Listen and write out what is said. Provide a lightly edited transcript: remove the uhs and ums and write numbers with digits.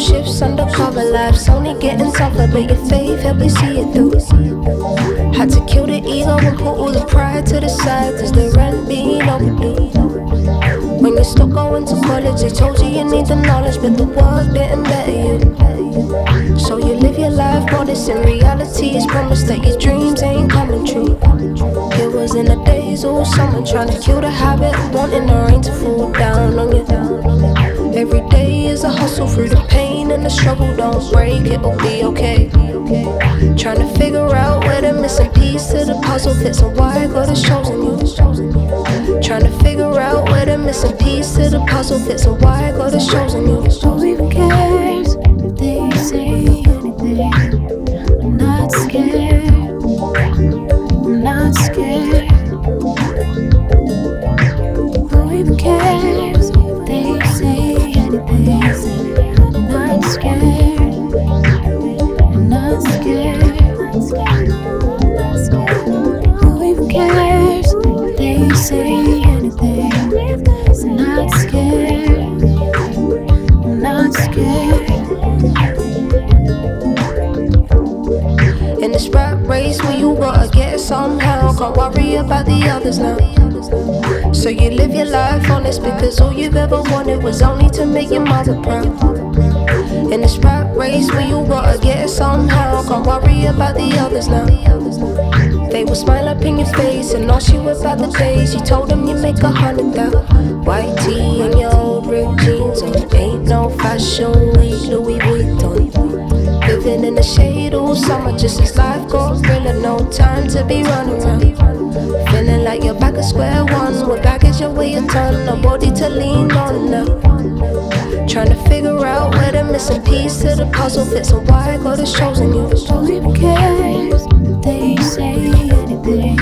shifts, undercover lives only getting tougher, but your faith helped me see it through. Had to kill the ego and put all the pride to the side, cause the rent being overdue. When you stop going to college, they told you need the knowledge, but the work didn't better you. So you live your life modest, in reality it's promised that your dreams ain't coming true. It was in the days all summer, trying to kill the habit of wanting the rain to fall down on you. Every day is a hustle through the pain and the struggle, don't break, it'll be okay. Trying to figure out where the missing piece to the puzzle fits and why God has chosen you. Trying to figure out where the missing piece to the puzzle fits and why God has chosen you. Who even cares if they say anything? I'm not scared. I'm not scared. Who even cares if they say anything? I'm not scared. I'm not scared. Who even cares if they say anything? I'm not scared. I'm not scared. In this rap race where you gotta get it somehow, can't worry about the others now. So you live your life honest, because all you've ever wanted was only to make your mother proud. In this rap race where you gotta get it somehow, can't worry about the others now. They will smile up in your face and ask you about the days you told them you make 100,000. White tee and your old ripped jeans on, ain't no fashion week, Louis Vuitton. Living in the shade all summer, just as life got realer, no time to be running around. Feeling like you're back at square one, with baggage you weigh a ton, no body to lean on now. Trying to figure out where the missing piece to the puzzle fits and why God has chosen you. Who even cares if they say anything?